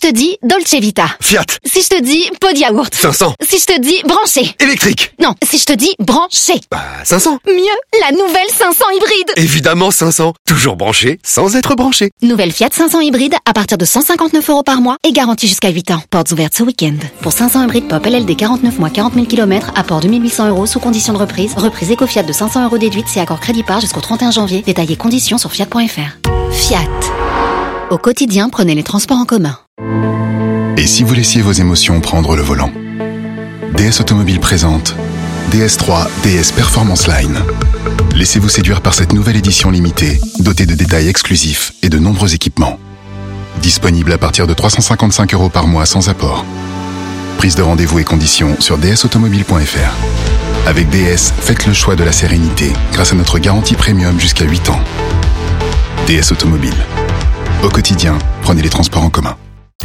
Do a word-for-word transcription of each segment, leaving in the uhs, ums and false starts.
je te dis Dolce Vita. Fiat. Si je te dis pot de yaourt. cinq cents. Si je te dis branché. Électrique. Non, si je te dis branché. Bah, cinq cents. Mieux, la nouvelle cinq cents hybride. Évidemment cinq cents. Toujours branché, sans être branché. Nouvelle Fiat cinq cents hybride à partir de cent cinquante-neuf euros par mois et garantie jusqu'à huit ans. Portes ouvertes ce week-end. Pour cinq cents hybride Pop L L D quarante-neuf mois quarante mille kilomètres, apport deux mille huit cents euros sous condition de reprise. Reprise Eco-Fiat de cinq cents euros déduite si accord crédit par jusqu'au trente et un janvier. Détaillés conditions sur fiat point f r. Fiat. Au quotidien, prenez les transports en commun. Et si vous laissiez vos émotions prendre le volant? D S Automobile présente D S trois D S Performance Line. Laissez-vous séduire par cette nouvelle édition limitée, dotée de détails exclusifs et de nombreux équipements. Disponible à partir de trois cent cinquante-cinq euros par mois sans apport. Prise de rendez-vous et conditions sur d s automobile point f r. Avec D S, faites le choix de la sérénité grâce à notre garantie premium jusqu'à huit ans. D S Automobile. Au quotidien, prenez les transports en commun.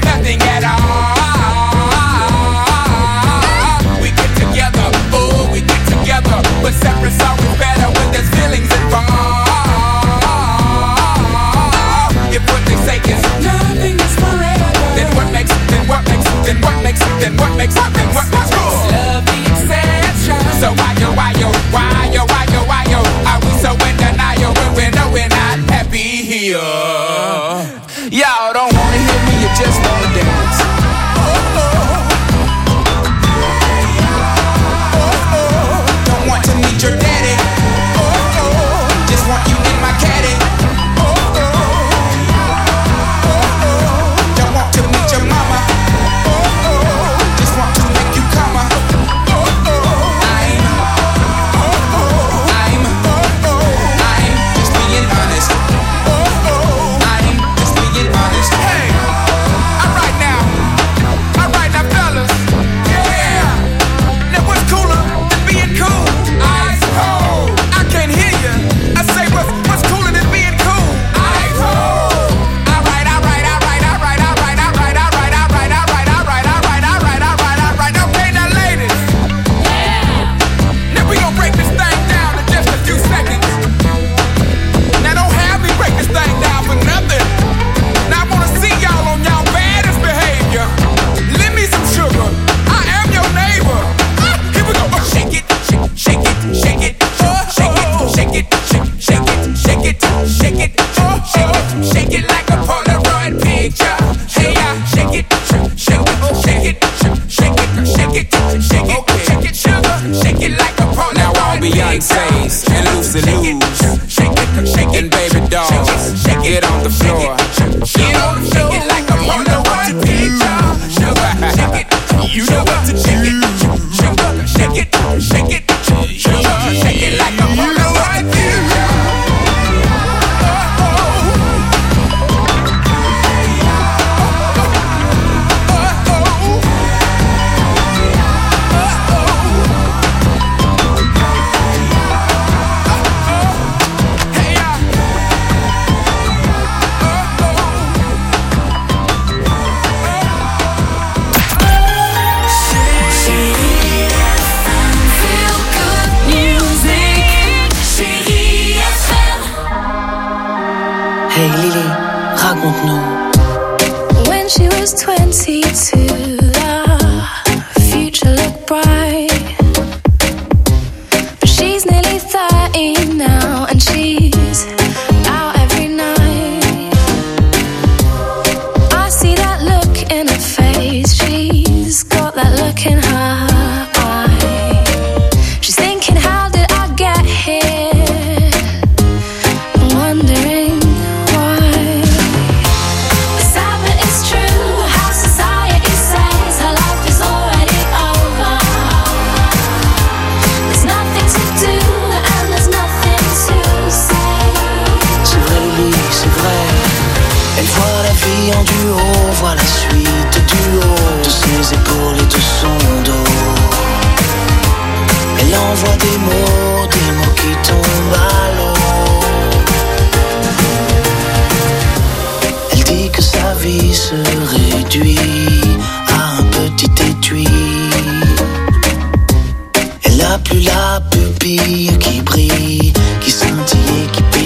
Then what makes it, then what makes it, then what makes it love the exception. So why yo, why yo, why yo, why yo, why yo are we so in denial when we know we're not happy here? Y'all don't wanna hear me, you just wanna dance. Oh, oh. Oh, oh. Don't want to meet your daddy. Oh, oh. Just want you in my caddy. Oh, oh. Oh, oh. Don't want to meet your mama.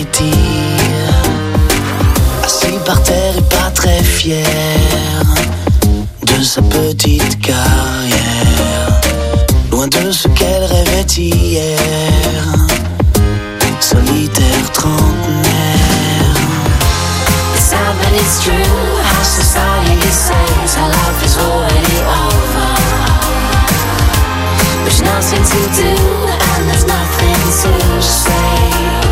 Assis par terre et pas très fier, sa petite carrière, loin de ce qu'elle rêvait hier, solitaire trentenaire. It's sad but it's true, how society says our life is already over. There's nothing to do and there's nothing to say.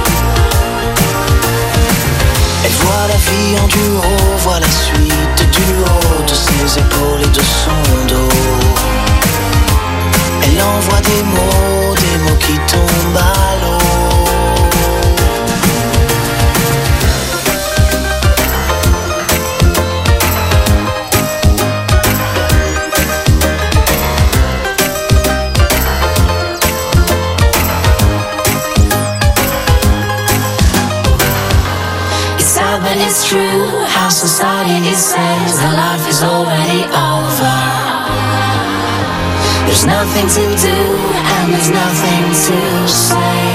Elle voit la vie en duo, voit la suite du haut de ses épaules et de son dos. Elle envoie des mots, des mots qui tombent à l'eau. But it's true, how society says our life is already over. There's nothing to do and there's nothing to say.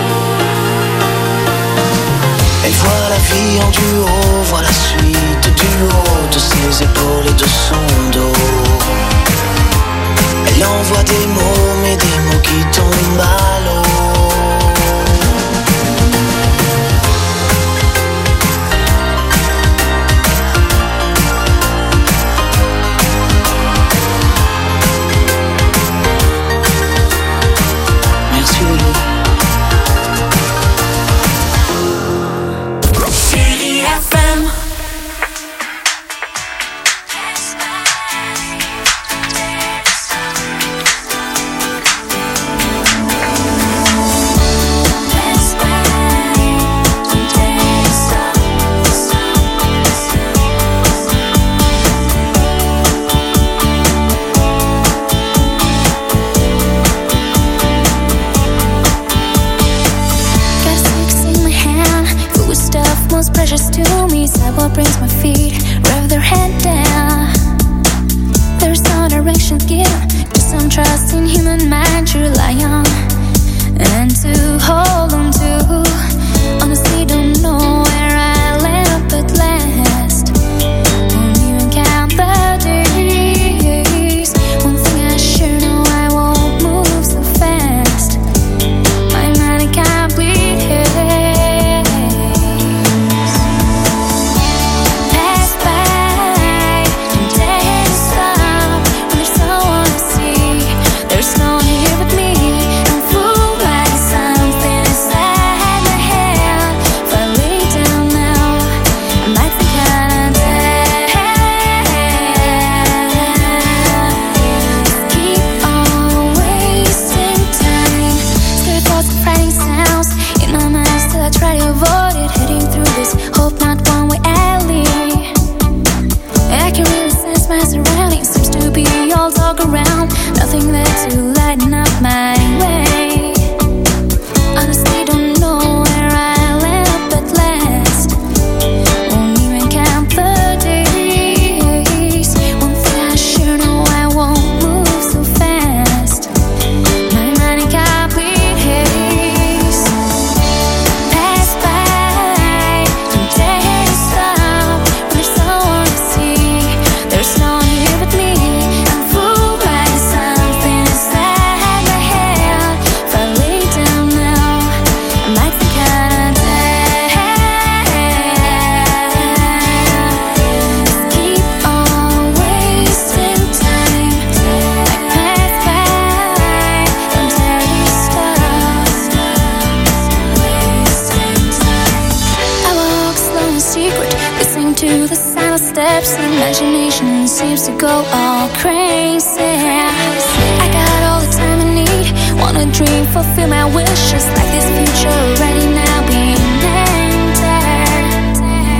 Elle voit la vie en duo, voit la suite du haut de ses épaules et de son dos. Elle envoie des mots, mais des mots qui tombent à l'eau. Brings my feet, rev their head down. There's no direction given, just some trust in human mind to rely on and to hold on to. Honestly, don't know where I'll end up at last. Won't even count the days. One thing I sure know, I won't move so fast. My mind can't bleed haze. Nothing there to lighten up my way. Honestly, don't know where I'll end up at last. Won't even count the days. One thing I sure know, I won't move so fast. My mind can't bleed haze. Pass by, don't dare to stop. When there's someone to see, there's no one here but me. To the sound of steps, imagination seems to go all crazy. I got all the time I need, wanna dream, fulfill my wishes, like this future already now being entered.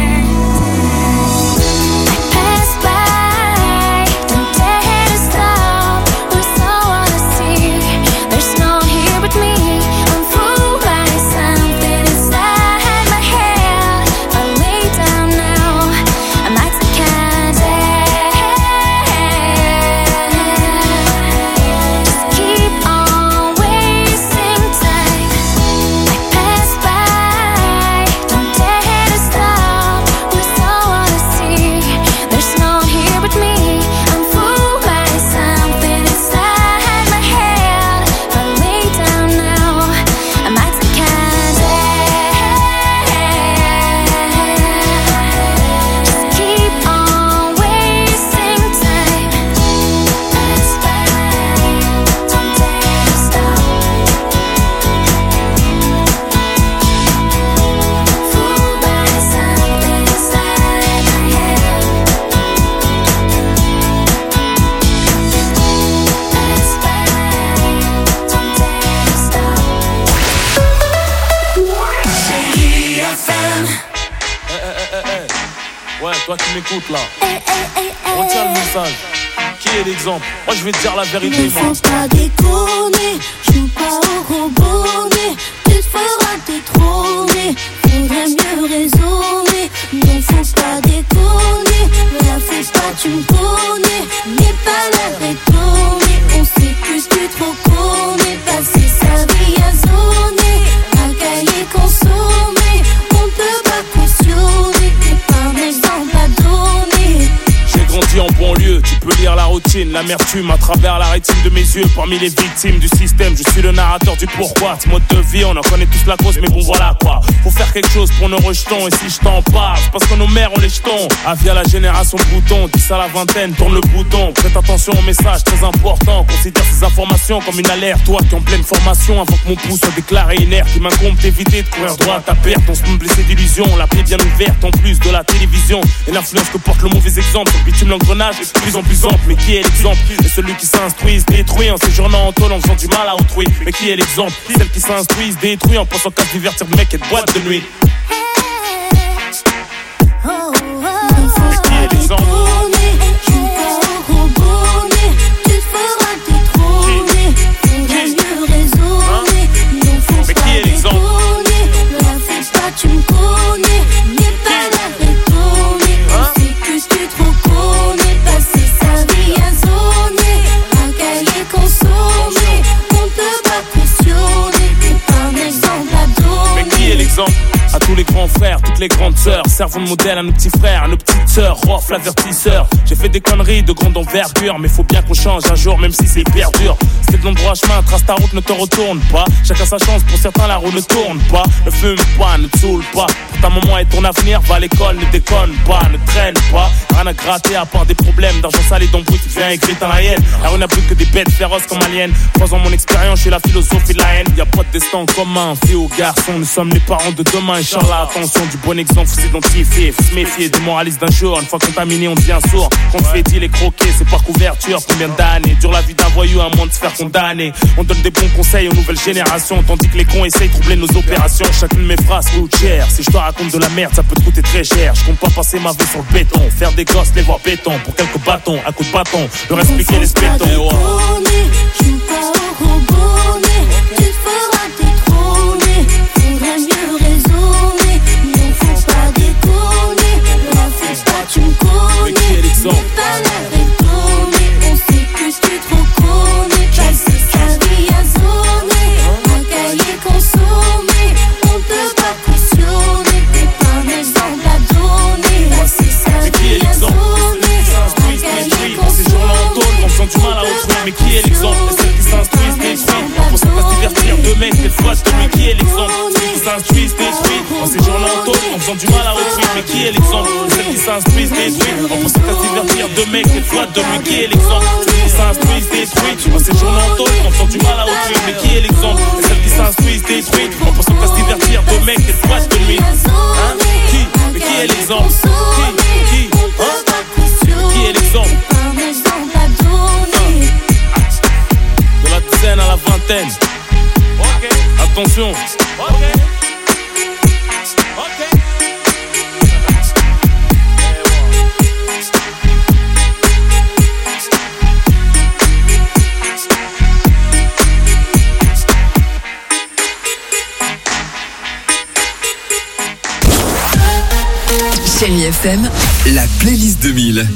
I pass by, don't dare to stop. There's no one to see, there's no one here but me. I'm fooled by something inside my head. I lay down now, I might take a day. Just keep on wasting time. I pass by, là qui m'écoute là. Retiens le message. Qui est l'exemple? Moi je vais te dire la vérité. Ne faut pas déconner, joue pas au robonnet. Tu te feras détrôner, faudrait mieux raisonner. Ne faut pas déconner, la fais pas tu me connais. N'aie pas l'air étonné, on sait que tu trop connais. Passer sa vie à zoner, à cahier consommer. On peut pas cautionner, t'es pas un exemple à donner. J'ai grandi en banlieue, tu peux lire la routine, l'amertume à travers la rétine de mes yeux. Parmi les victimes du système, je suis le narrateur du pourquoi. Ce mode de vie, on en connaît tous la cause, mais bon voilà quoi. Faut faire quelque chose pour nos rejetons, et si je t'en parle, c'est parce que nos mères on les jetons. Ah via la génération bouton, dix à la vingtaine, tourne le bouton. Prête attention au message très important, considère ces informations comme une alerte. Toi qui es en pleine formation, avant que mon pouce soit déclaré inerte, il m'incombe d'éviter de courir droit à ta perte. On se me blessé d'illusions, la plaie bien ouverte en plus de la télévision. Et l'influence que porte le mauvais exemple, sur le bitume l'engrenage est de plus en plus ample. Mais qui est l'exemple? Et celui qui s'instruit, se détruit en séjournant en tôle, en faisant du mal à autrui. Mais qui est l'exemple? Celle qui s'instruit, se détruit en pensant qu'à se divertir de mec et de boîte de nuit. Mais qui est l'exemple? Tu me connais, n'es pas l'air étonné. On sait que tu trop connais. Passer sa vie à zoner, à cahier consommer. On peut pas cautionner, t'es pas un exemple à donner. Mais qui est l'exemple? À tous les grands frères, toutes les grandes sœurs, servons de modèle à nos petits frères, à nos petites sœurs. Rof l'avertisseur, j'ai fait des conneries de grande envergure, mais faut bien qu'on change un jour, même si c'est hyper dur. C'était de l'endroit chemin, trace ta route, ne te retourne pas. Chacun sa chance, pour certains la roue ne tourne pas. Ne fume pas, ne te saoule pas. Pour ta maman et ton avenir, va à l'école, ne déconne pas, ne traîne pas. Rien à gratter à part des problèmes d'argent salé, d'embrouille, tu viens écrire dans la haine. La rue n'a plus que des bêtes féroces comme aliens. Trois ans mon expérience, je suis la philosophie de la haine. Y'a pas de destin commun, fille ou garçon, nous sommes les parents de demain. Inch'Allah, attention, du bon exemple, faut s'identifier, faut se méfier des moralistes d'un jour. Une fois contaminé, on devient sourd. Quand on fait dit les croquer, c'est par couverture. Combien d'années dure la vie d'un voyou à moins de se faire condamner. On donne des bons conseils aux nouvelles générations, tandis que les cons essayent de troubler nos opérations. Chacune de mes phrases coûte cher. Si je te raconte de la merde, ça peut te coûter très cher. Je compte pas passer ma vie sur le béton, faire des gosses, les voir béton. Pour quelques bâtons, à coups de bâton, leur expliquer les spétons. Joue pas au robonnet, tu te feras détrôner. Faudrait mieux raisonner, non faut pas déconner. La fais pas tu me connais, n'es pas l'air étonné. On sait que tu trop connais. Passer sa vie à zoner, à cahier consommer. On peut pas cautionner, t'es pas un exemple à donner. Passer sa vie à zoner, à cahier consommer. On sent du mal à autrui, mais qui est l'exemple? Celle qui s'instruisent, détruit, pour s'en se divertir de mec, cette fois de lui, qui est l'exemple? Celle qui s'instruisent, détruit, en séjournant en tôle, en faisant du mal à autrui, mais qui est l'exemple? Celle qui s'instruisent, détruit, en pensant qu'à se divertir de mec, cette fois de lui, qui est l'exemple? Celle qui s'instruisent, détruit, en séjournant en tôle, en faisant du mal à autrui, mais qui est l'exemple? Celle qui s'instruisent, détruit, en pensant qu'à se divertir de mec, cette fois de lui. Hein? Qui? Mais qui est l'exemple? Qui? Qui? Hein? Qui est l'exemple? De la dizaine à la vingtaine. Ok. Attention. Ok. Ok. Chérie F M, la playlist deux mille.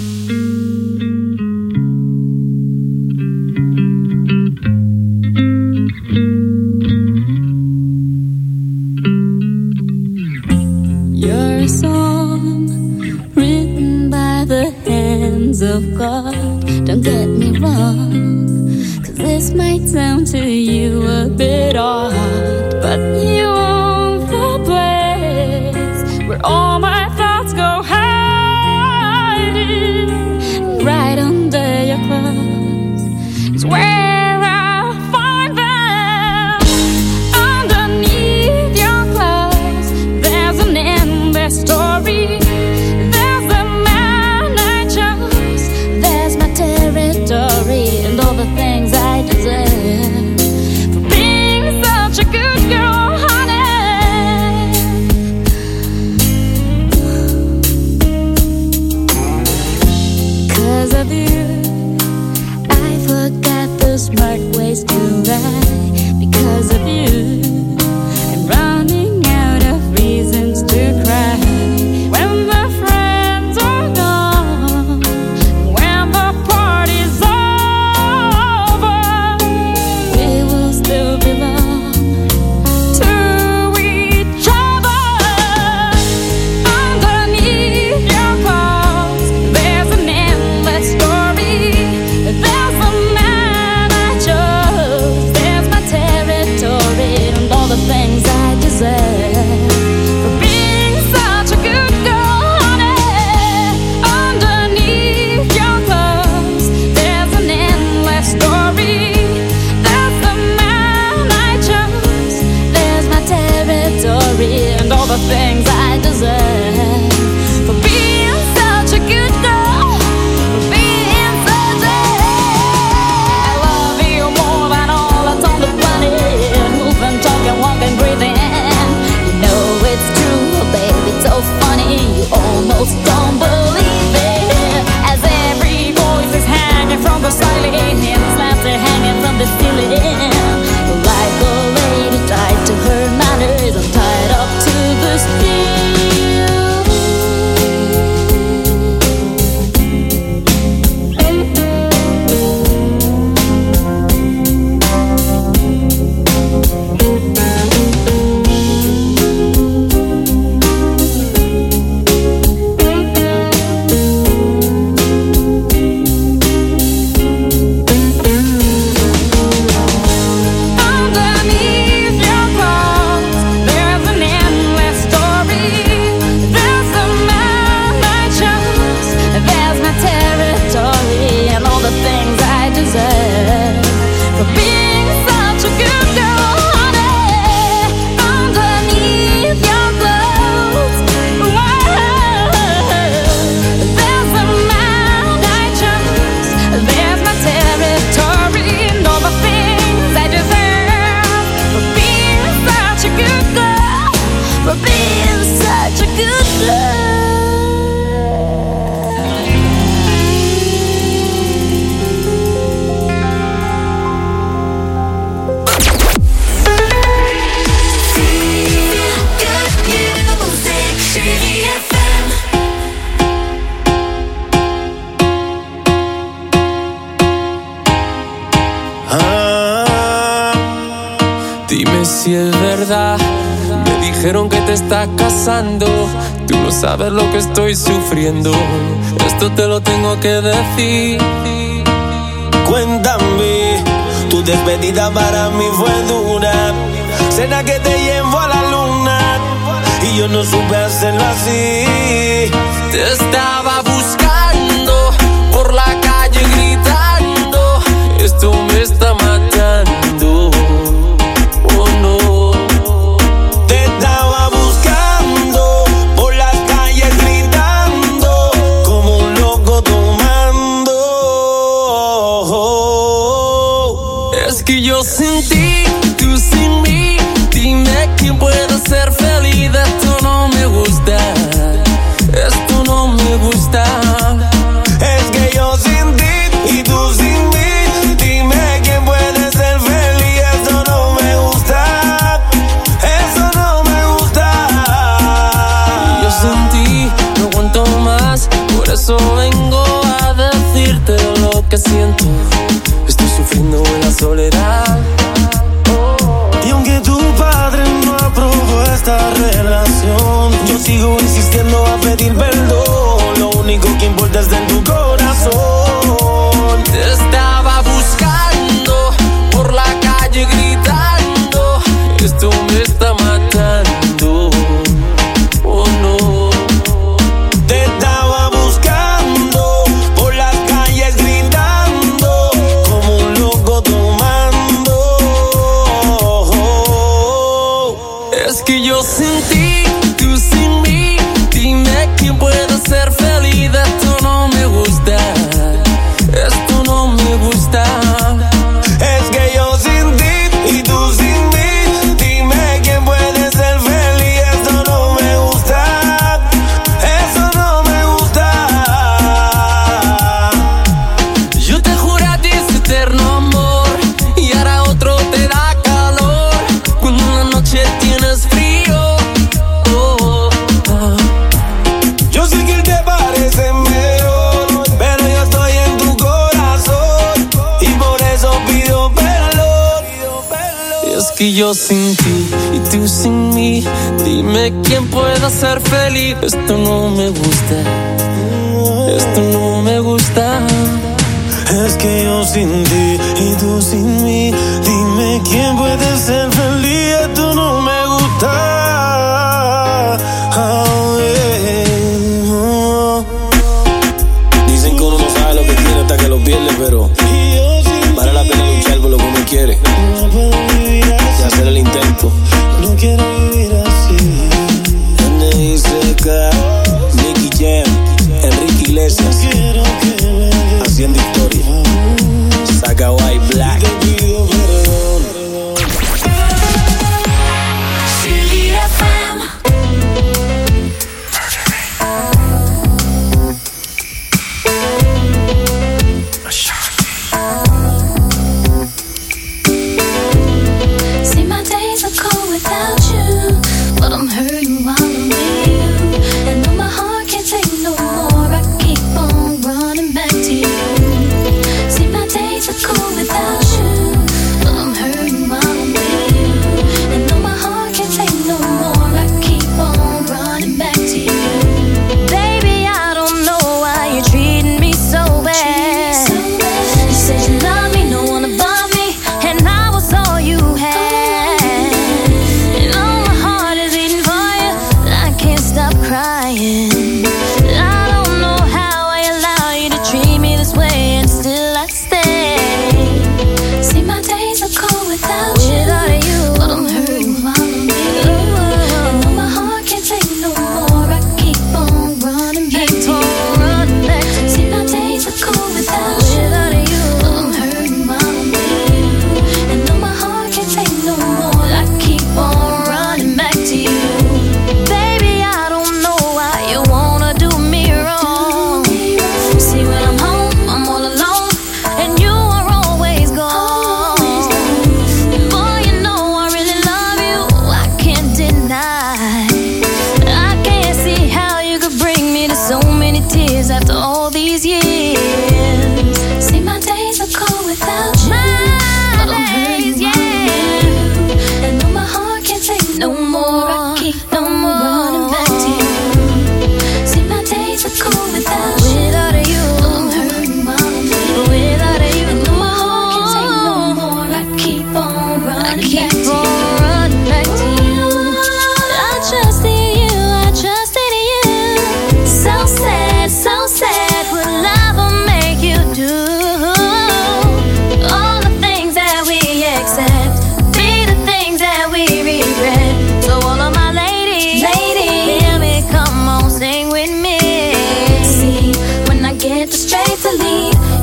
You're a song written by the hands of God. Don't get me wrong, 'cause this might sound to you a bit odd, but you own the place where all my thoughts go hiding. Right under your clothes is where I find them. Underneath your clothes, there's an endless story. There's the man I chose, there's my territory, and all the things I deserve for being such a good girl, honey. so slightly, and his laughter hanging from the ceiling. Like a lady tied to her manners, I'm tied up to the steel. Dijeron que te está casando, tú no sabes lo que estoy sufriendo, esto te lo tengo que decir. Cuéntame, tu despedida para mí fue dura, cena que te llevo a la luna y yo no supe hacerlo así. Te estaba buscando por la calle gritando, esto me está matando. Oh no. Yo sin ti, tú sin mí, dime quién puede ser feliz. Esto no me gusta, esto no me gusta. Es que yo sin ti y tú sin mí, dime quién puede ser feliz. Esto no me gusta, eso no me gusta. Yo sin ti no aguanto más, por eso vengo a decirte lo que siento. Estoy sufriendo en la soledad. Y aunque tu padre no aprobó esta relación, yo sigo insistiendo a pedir perdón. Lo único que importa es en tu corazón. Te estaba buscando por la calle gritando, esto me está matando. Oh no. Te estaba buscando por las calles gritando, como un loco tomando. Es que yo sin ti, tú sin mí, dime quién puede ser feliz. Esto no me gusta, esto no me gusta. Es que yo sin ti y tú sin mí, dime quién puede ser feliz. Esto no me gusta, eso no me gusta. Yo te juro a ti ese eterno amor y ahora otro te da calor cuando en la noche tienes frío. Oh, oh. Yo sé que él te parece mejor, pero yo estoy en tu corazón y por eso pido perdón. Y es que yo sin ti y tú sin mí, dime quién puede ser feliz. Esto no me gusta, esto no me gusta. Es que yo sin ti y tú sin mí, dime quién puede ser feliz. Esto no me gusta. Oh, yeah. Oh. Dicen que uno no sabe lo que tiene hasta que lo pierde, pero vale la pena luchar por lo que uno quiere y hacer el intento. No quiero vivir así. N I C K, Nicky Jam, Enrique Iglesias, haciendo historia. Saca White Black.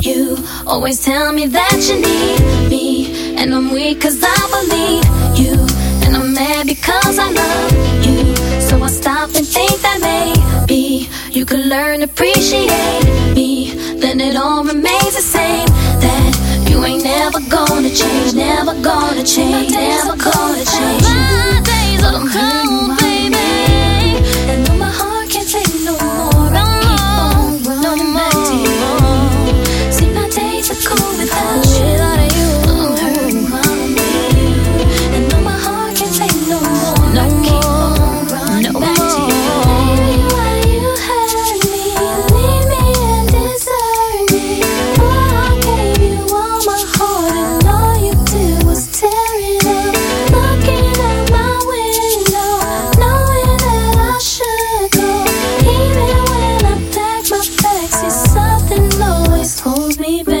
You always tell me that you need me, and I'm weak cause I believe you, and I'm mad because I love you. So I stop and think that maybe you could learn to appreciate me. Then it all remains the same, that you ain't never gonna change, never gonna change, never gonna change. My days are cold, baby, and though my heart can't take no more, I keep on running back to you. See, my days are cold without you. I'm hurting while I'm with you, and though my heart can't take no more, I keep on running back to you. Baby, why you hurt me, leave me and desert me? Boy, I gave you all my heart, and all you did was tear it up. Looking out my window, knowing that I should go. Even when I pack my bags, see, something always holds me back.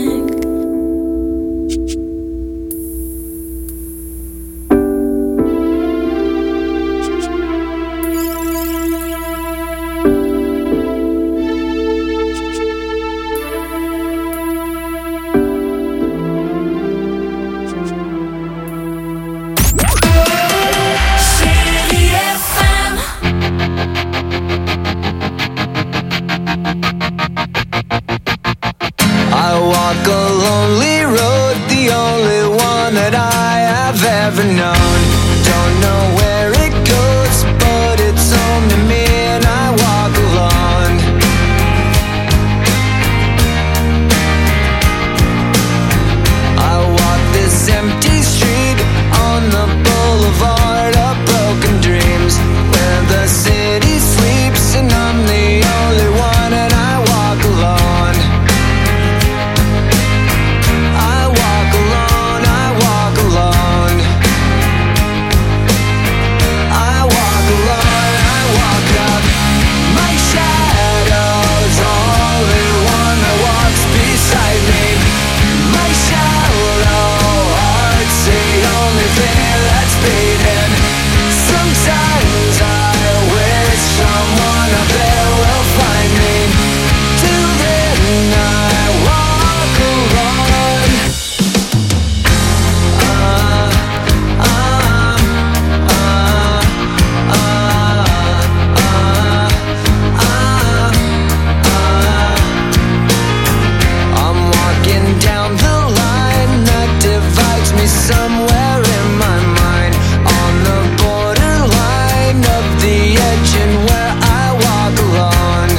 I walk a lonely road, the only one that I have ever known. Don't know where it goes, but it's home to me, and I walk alone. I walk this empty street on the boulevard of broken dreams, where the city sleeps and I'm the only one, and I walk alone. I walk alone, I walk alone. I walk alone, I walk up. My shadow's only one that walks beside me. My shallow heart's the only thing that's beating. Sometimes I wish someone up there will find me. Till then I walk alone. I'm walking down the line that divides me somewhere in my mind, on the borderline of the edge and where I walk alone.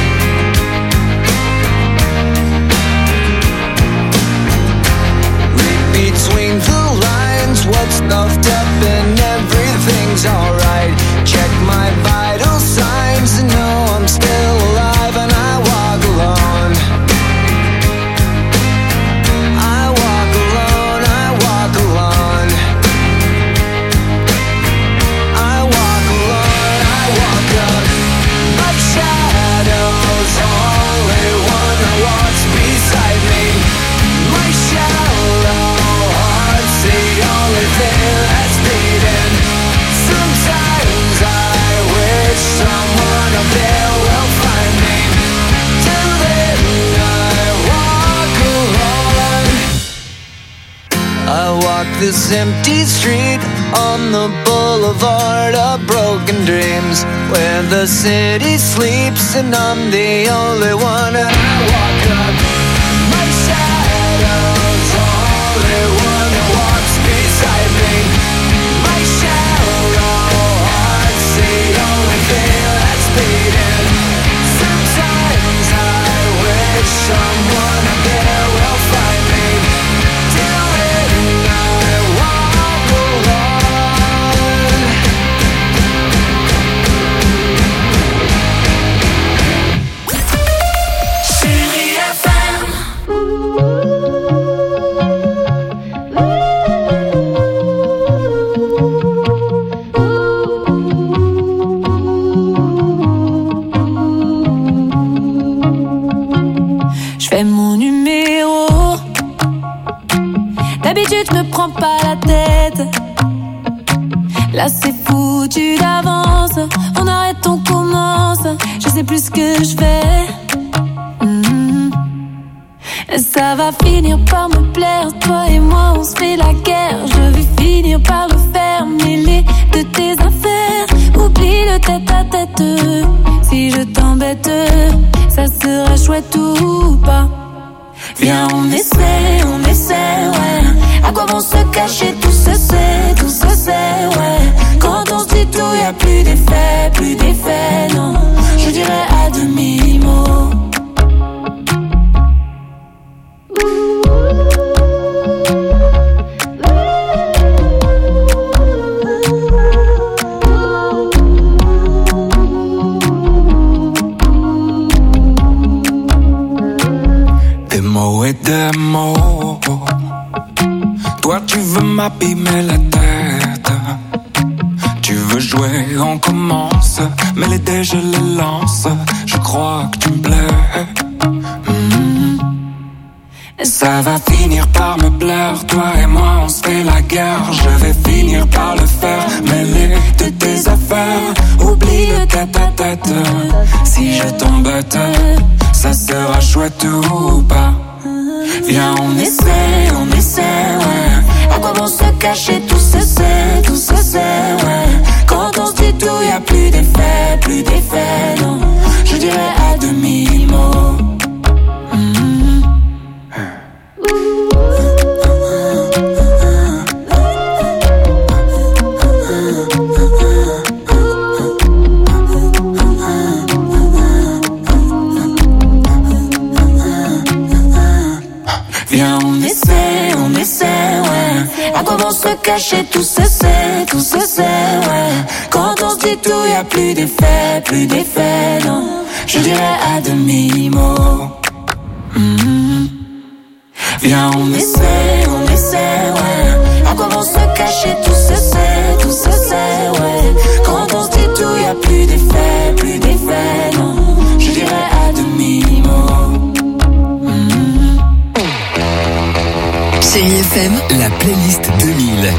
Read between the lines what's stuffed up and everything's alright. Check my vital signs and know I'm still alive, and I walk alone. I walk alone, I walk alone. I walk alone, I walk up. My shadow's only one that walks beside me. My shallow heart's the only thing that's beating. Sometimes I wish someone up there will find me. Till then I walk alone. I walk this empty street on the boulevard of broken dreams, where the city sleeps and I'm the only one, and I walk up. My shadow's only one that walks beside me. My shallow heart's the only thing that's beating. Sometimes I wish someone up there will find me. Till then I walk alone. City F M. Je fais mon numéro. D'habitude je me prends pas la tête. Là c'est foutu d'avance. On arrête, on commence. Je sais plus ce que je fais. Mm-hmm. Ça va finir par me plaire, toi et moi on se fait la guerre. Je vais finir par le faire, mêler de tes affaires. Oublie le tête à tête, si je t'embête, ça sera chouette ou pas. Viens on essaie, on essaie, ouais. À quoi vont se cacher, tout se sait, tout se sait, ouais. Quand on se dit tout, y'a plus d'effet, plus d'effet, non. Je dirais à demi-mot. Des mots et des mots. Toi tu veux m'abîmer la tête. Tu veux jouer, on commence. Mais les dés je les lance. Je crois que tu me plais. Mmh. Ça va finir par me plaire. Toi et moi on se fait la guerre. Je vais finir par le faire. Mêler de tes affaires. Oublie le tête à tête. Si je t'embête, ça sera chouette ou pas. Viens on essaie, on essaie, ouais. À quoi vont se cacher, tout se sait, tout se sait, ouais. Quand on se dit tout, y'a plus d'effet, plus d'effet, non. Je dirais à demi-mot. Mmh. Viens on essaie, on essaie, ouais. À quoi vont se cacher, tout se sait, tout se sait, ouais. Quand on se dit tout, y'a plus d'effet, plus d'effet, non. Je dirais à demi-mot. Mmh. Viens on essaie, on essaie, ouais. À quoi vont se cacher, tout se sait, tout se sait, ouais. Quand on se dit tout, y'a plus d'effet, plus d'effet, non. Je dirais à demi-mot. Chérie F M, la playlist deux mille.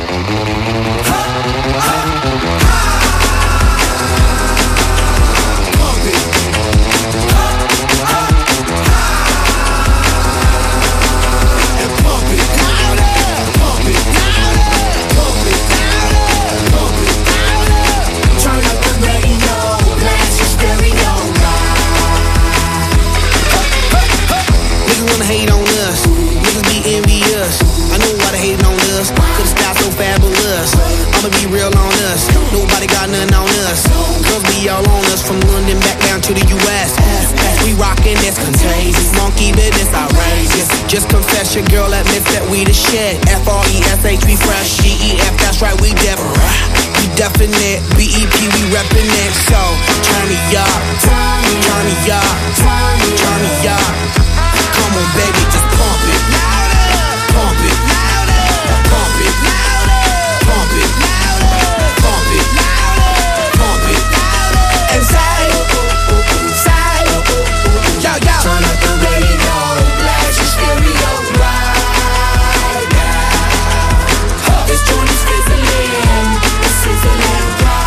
Hate on us, niggas be envious. I know why they hating on us, cause the style so fabulous. I'ma be real on us, nobody got nothing on us. Girls be all on us, from London back down to the U S We rockin' this contagious, monkey business outrageous. Just confess your girl admits that we the shit. F R E S H, we fresh, G E F, that's right, we different. We definite, B E P, we reppin' it. So, turn me up, turn me up, turn me up. Come on, baby, just pump it, pump it, pump it, pump it, pump it, pump it, and say, say, yo, yo. Turn up the radio, blast your stereo right now. This joint is fizzling, it's sizzling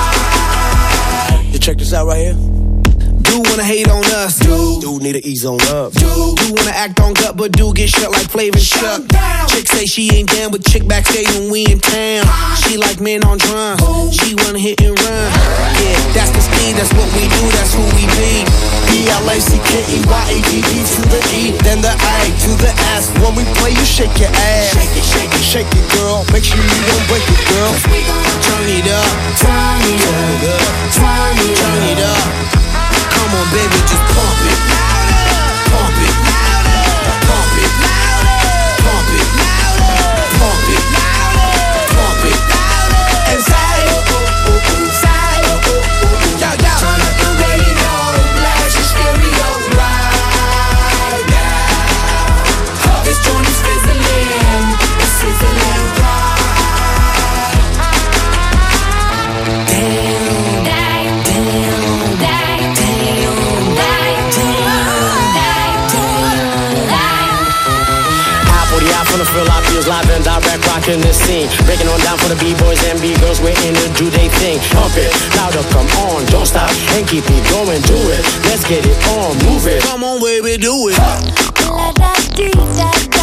right. You check this out right here. Do wanna hate on us, do, do need to ease on up, do, do wanna act on gut, but do get shut like Flavor Chuck. Chick say she ain't down with chick backstage when we in town. She like men on drums, she wanna hit and run. Yeah, that's the speed, that's what we do, that's who we be. B L A C K E Y A D D to the E, then the A to the S. When we play, you shake your ass, shake it, shake it, shake it, girl. Make sure you don't break it, girl. Turn it up, turn it up, turn it up, turn it up. Come on, baby, just pump it, pump it, pump it, pump it, pump it, pump it, and say, say, yo, yo. Turn up the radio, blast your stereo right now. This joint is fizzling, it's sizzling right. Damn, damn, damn, damn. From the field, I feels live and direct, rocking the scene. Breaking on down for the B-boys and B-girls, we're in to do they thing. Pump it, louder, come on, don't stop, and keep it going, do it. Let's get it on, move it. Come on, baby, do it. La da dee da da.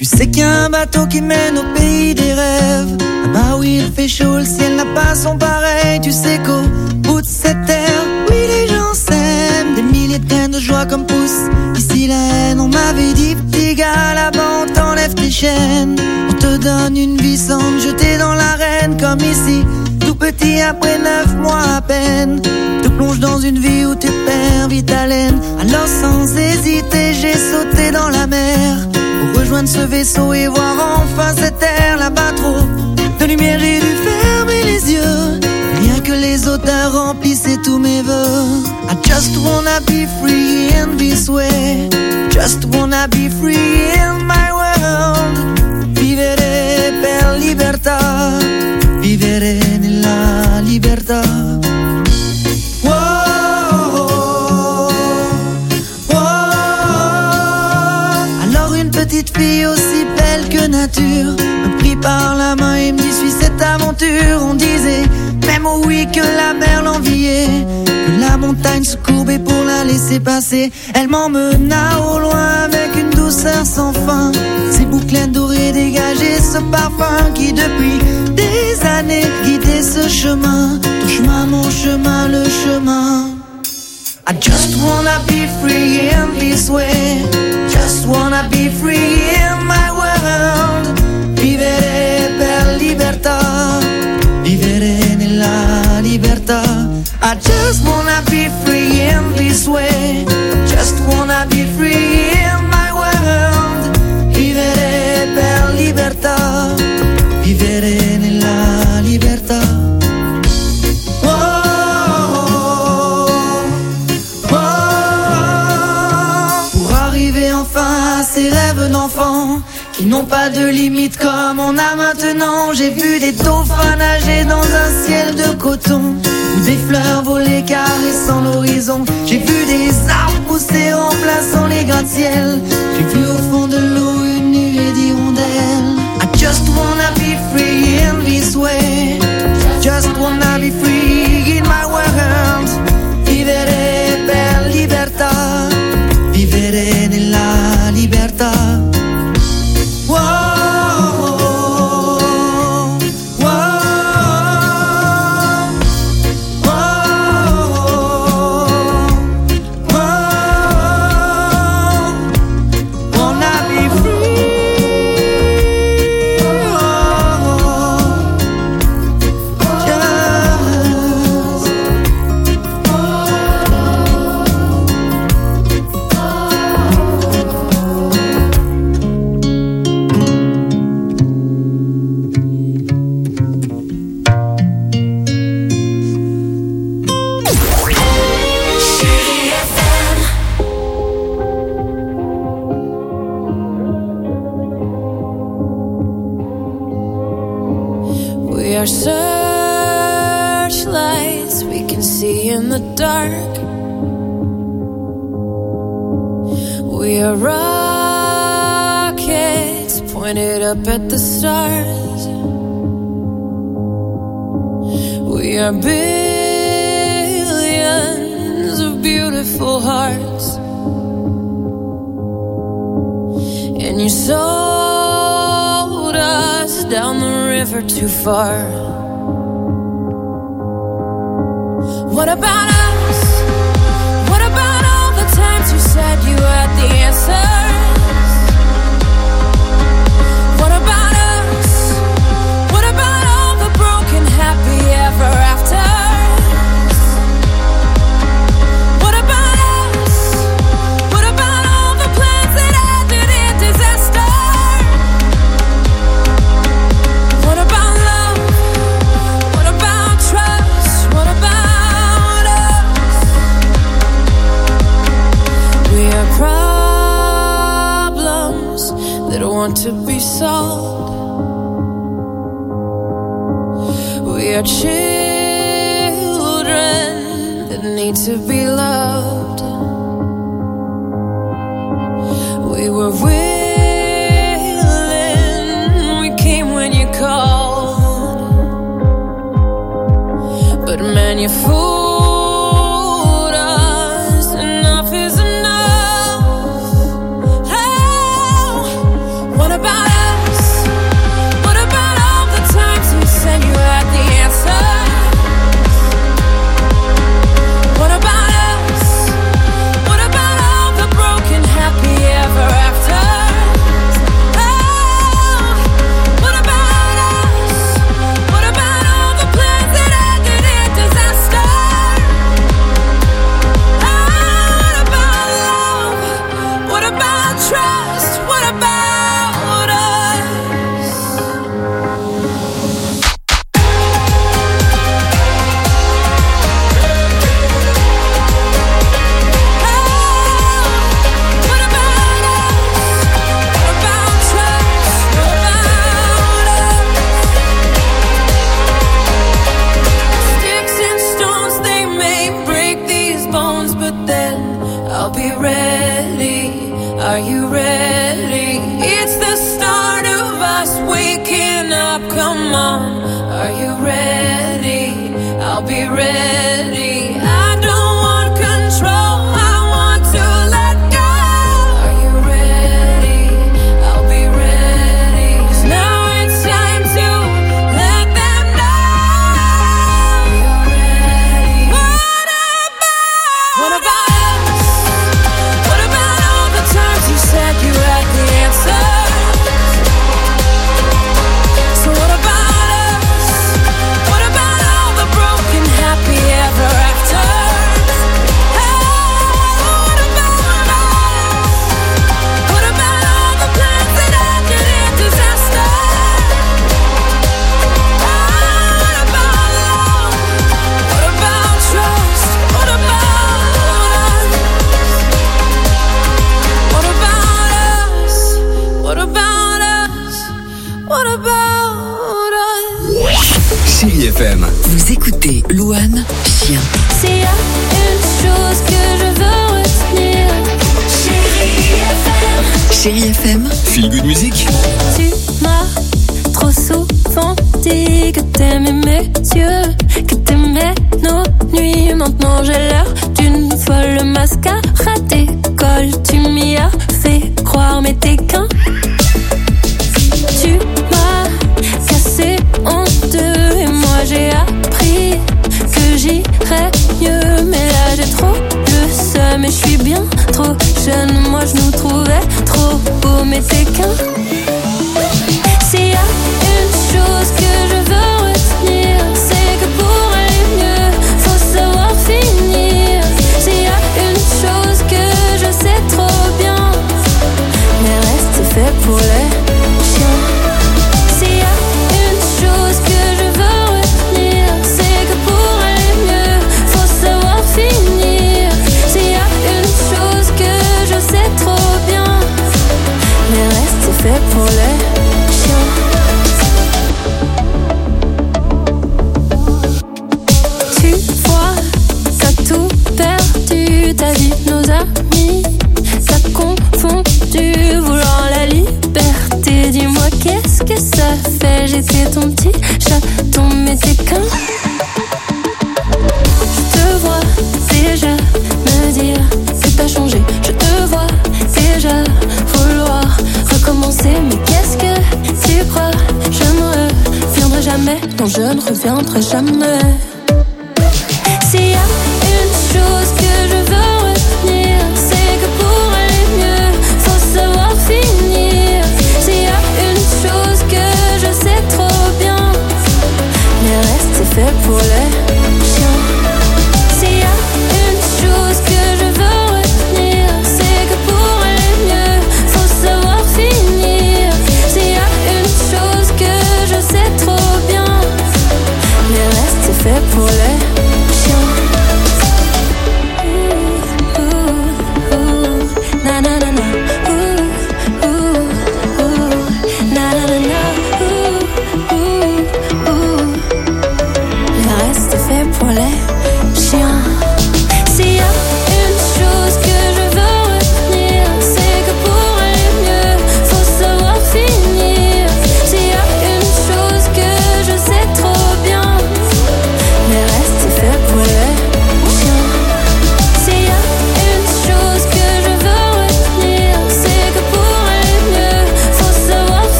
Tu sais qu'il y a un bateau qui mène au pays des rêves. Là-bas où il fait chaud, le ciel n'a pas son pareil. Tu sais qu'au bout de cette terre, oui les gens s'aiment. Des milliers de graines de joie comme poussent ici la haine. On m'avait dit petit gars, là-bas on t'enlève tes chaînes. On te donne une vie sans te jeter dans l'arène. Comme ici, tout petit après neuf mois à peine. Te plonge dans une vie où tu perds vite haleine. Alors sans hésiter j'ai sauté dans la mer pour rejoindre ce vaisseau et voir enfin cette terre. Là-bas trop de lumière, j'ai dû fermer les yeux. Rien que les odeurs remplissaient tous mes vœux. I just wanna be free in this way. Just wanna be free in my world. Vivere per libertà. Vivere nella libertà. Petite fille aussi belle que nature me prit par la main et me dit suis cette aventure. On disait même au oui que la mer l'enviait, que la montagne se courbait pour la laisser passer. Elle m'emmena au loin avec une douceur sans fin. Ses boucles dorées dégageaient ce parfum qui depuis des années guidait ce chemin. Ton chemin, mon chemin, le chemin. I just wanna be free in this way. Just wanna be free in my world. Vivere per libertà. Vivere nella libertà. I just wanna be free in this way. Just wanna be free in my world. Vivere per libertà. Vivere nella libertà. Ces rêves d'enfants qui n'ont pas de limite comme on a maintenant. J'ai vu des dauphins nager dans un ciel de coton, où des fleurs volaient caressant l'horizon. J'ai vu des arbres pousser remplaçant les gratte-ciel. J'ai vu au fond de l'eau une nuée d'hirondelles. I just wanna be free in this way. Just wanna be free in my world. Vivere per libertà. Vivere nella libertà. Wow, wow, wow, wow. Wanna be free. We are searchlights we can see in the dark. We are rockets pointed up at the stars. We are billions of beautiful hearts. And you sold us down the river too far. What about us? What about all the times you said you had the answers? What about us? What about all the broken happy ever afters? What about us? What about all the plans that ended in disaster? What about love? What about trust? What about us? We are problems that want to be solved. We are children that need to be loved. We were willing, we came when you called. But man, you fooled us. Enough is enough. Oh, what about Chérie F M. Vous écoutez Louane, chien. S'il y a une chose que je veux retenir, Chérie F M. Chérie F M. Feel good music. Tu m'as trop souvent dit que t'aimais mes yeux, que t'aimais nos nuits. Maintenant j'ai l'air d'une folle, mascara décolle. Tu m'y as fait croire, mais t'es qu'un. Tu m'as cassé en deux et moi j'ai appris que j'irais mieux. Mais là j'ai trop le seum et je suis bien trop jeune. Moi je nous trouvais trop beaux, mais t'es qu'un. S'il y a une chose que je veux retenir, c'est que pour aller mieux, faut savoir finir. S'il y a une chose que je sais trop bien, mais reste c'est fait pour les chiens. S'il y a une chose que je veux retenir, c'est que pour aller mieux, faut savoir finir. S'il y a une chose que je sais trop bien, mais reste c'est fait pour les chiens. Tu vois, t'as tout perdu, ta vie, nos amis, t'as confondu, vouloir la liberté. Dis-moi qu'est-ce que ça fait, j'étais ton petit chaton, mais t'es qu'un. Je te vois déjà me dire que t'as changé, je te vois déjà vouloir recommencer. Mais qu'est-ce que tu crois, je ne reviendrai jamais, non je ne reviendrai jamais. S'il y a une chose que je veux retenir, c'est que pour aller mieux, faut savoir finir. S'il y a une chose que je sais trop bien, mais reste c'est fait pour les chiens. S'il y a une chose que je veux retenir, c'est que pour aller mieux, faut savoir finir. S'il y a une chose que je sais trop bien, mais reste c'est fait pour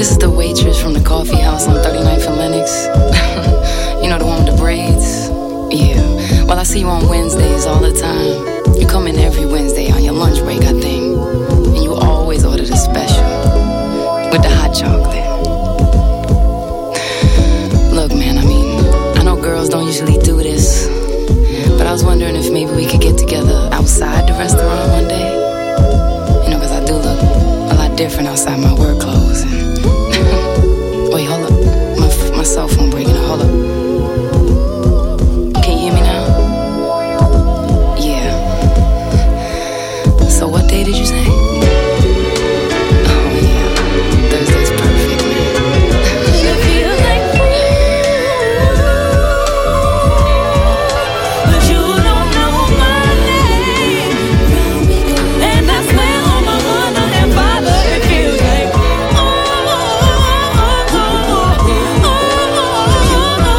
This is the waitress from the coffee house on thirty-ninth and Lenox. You know, the one with the braids? Yeah. Well, I see you on Wednesdays all the time. You come in every Wednesday on your lunch break, I think. And you always order the special with the hot chocolate. Look, man, I mean, I know girls don't usually do this, but I was wondering if maybe we could get together outside the restaurant one day. You know, because I do look a lot different outside my work clothes. And wait, hold up. My, my cell phone breaking. Hold up. Can you hear me now? Yeah. So what day did you say? Oh,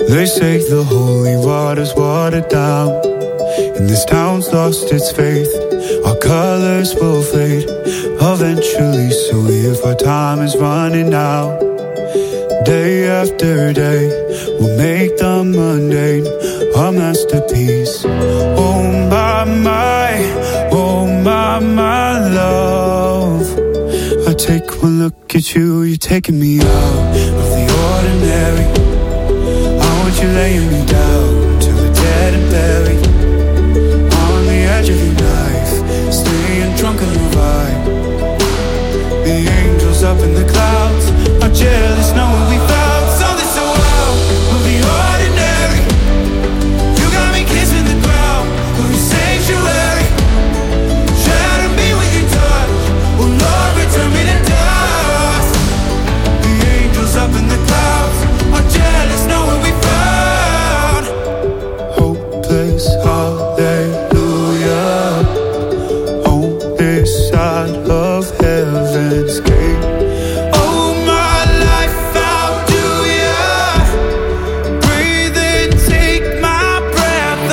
They say the holy water's watered down, and this town's lost its faith. Our colors will fade eventually, so if our time is running out, day after day, we'll make the mundane a masterpiece. Oh my, my, oh my, my love, I take one look at you, you're taking me out of the ordinary. I want you laying me down till we're dead and buried, on the edge of your knife, staying drunk on your vibe. The angels up in the clouds are jealous knowing we found something so out of the ordinary. You got me kissing the ground of your sanctuary. Shatter me with your touch, oh Lord, return me to dust. The angels up in the clouds are jealous knowing we found hopeless hallelujah on this side of heaven's gate. Oh my life, how do ya breathe and take my breath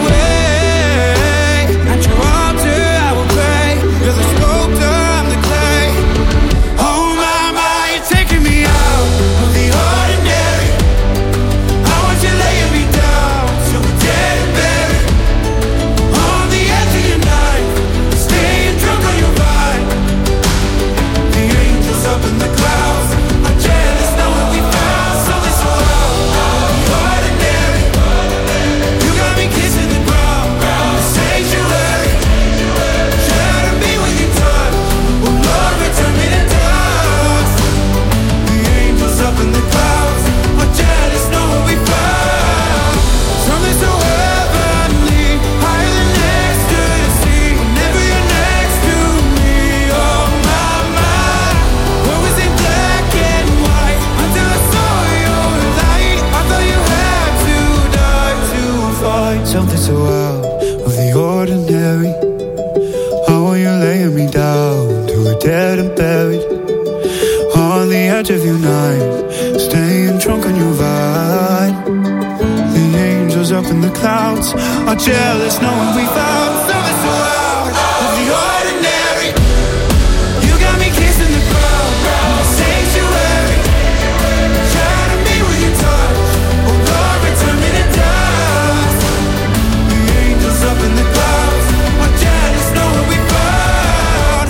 away? At your altar I will pray, you're the sculptor, I'm the clay. Oh my, my, you're taking me out of the ordinary. I want you laying me down till we're dead and buried, on the edge of your knife, staying drunk on your vine. The angels up in the clouds are jealous knowing we found something so out of the ordinary. You got me kissing the ground, the sanctuary. Shatter me with your touch, oh Lord, return me to dust. The angels up in the clouds are jealous knowing we found something so heavenly, higher than ecstasy. Whenever you're next to me, oh my, my. What was in black and white until I saw your light? I thought you had to die to find something so out of the ordinary. I want you laying me down till we're dead and buried, on the edge of your knife, staying drunk on your vine. The angels up in the clouds are jealous knowing we found something so out of the ordinary. You got me kissing the ground, the sanctuary. Shatter me with your touch, oh Lord, return me to dust. The angels up in the clouds are jealous knowing we found.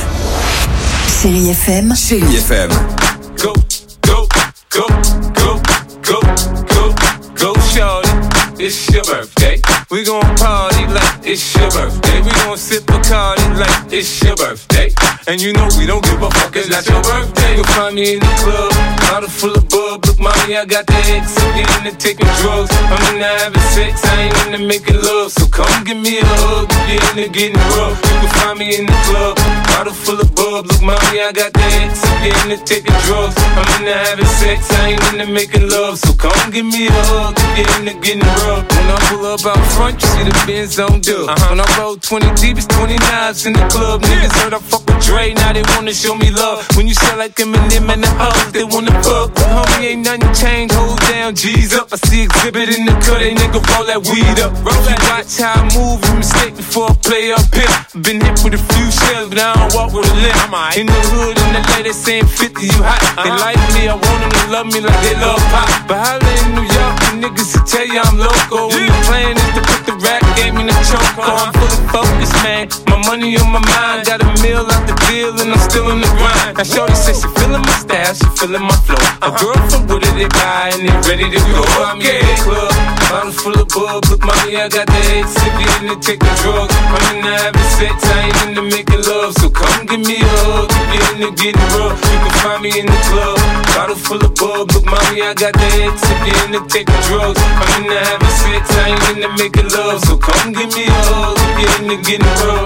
Chérie F M. Chérie F M. Go, go, go, go, go, go, go, shorty. It's your birthday. We gon' party like it's your birthday. We gon' sip Bacardi like it's your birthday. And you know we don't give a fuck, it's not your birthday. You'll find me in the club, bottle full of bub. Look, mommy, I got the X, I'm getting into taking drugs. I'm into having sex, I ain't into making love. So come give me a hug, if you're into getting rough. You can find me in the club, bottle full of bub. Look, mommy, I got the X, I'm getting into taking drugs. I'm into having sex, I ain't into making love. So come give me a hug, if you're into getting rough. When I pull up out front, you see the Benz on dub. Uh-huh. When I roll twenty deep, it's twenty-nines in the club. Niggas heard I fuck with Dre, now they wanna show me love. When you sell like Eminem and the hoes, they wanna fuck. But homie, ain't nothing changed, hold down, G's up. I see exhibit in the cut, they nigga roll that weed up. Roll that, watch how I move, and mistake before I play up here. Been hit with a few shells, but I don't walk with a limp. In the hood, in the lady they saying fifty, you hot. They like me, I want them to love me like they love pop. But holla in New York, the niggas will tell you I'm loco. When the plan is to put the rap game in the choke. Oh, I'm fully focused, man. My money on my mind, got a meal out the deal, and I'm still in the grind. Now shorty says she feeling my style, she feeling my flow. A girl from Wooded, they buy, and they ready to go. I'm in the club, bottle full of bub. Look, mommy, I got the X, if you into taking drugs. I'm into having sex, I ain't into making love. So come give me a hug, if you into getting rough. You can find me in the club, bottle full of bub. Look, mommy, I got the X, if you into taking drugs. I'm into having sex, I ain't into making love. So come give me a hug, if you into getting rough.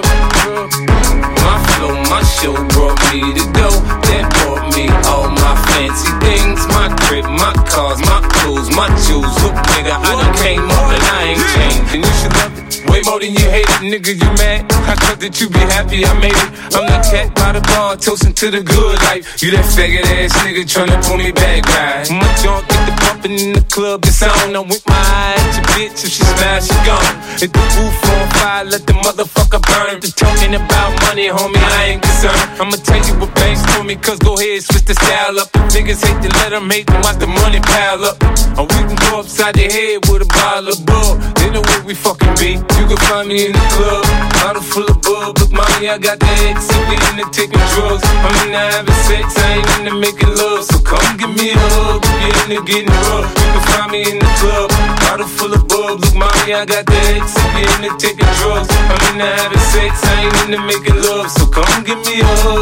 My flow, my show brought me to go. That brought me all my fancy things. My crib, my cars, my clothes, my jewels. Look, nigga, I done came up and I ain't changed. And you should love it way more more than you hate it, nigga, you mad? I thought that you be happy, I made it. I'm the cat by the bar, toasting to the good life. You that faggot ass nigga tryna pull me back, right? My junk get the bumpin' in the club, it's on. I'm with my eye at your bitch, if she smash, she gone. Hit the roof on fire, let the motherfucker burn. The talking about money, homie, I ain't concerned. I'ma tell you what banks told me, cause go ahead, switch the style up. The niggas hate to let them hate them, watch the money pile up. Or we can go upside the head with a bottle of bull. They know where we fucking be. You can find me in the club, bottle full of bub. Look, mommy, I got the X, if we in the taking drugs. I'm in the having sex, I ain't in the making love. So come give me a hug, if you in the getting rough. You can find me in the club, bottle full of bub. Look, mommy, I got the X, if you in the taking drugs. I'm in the having sex, I ain't in the making love. So come give me a hug.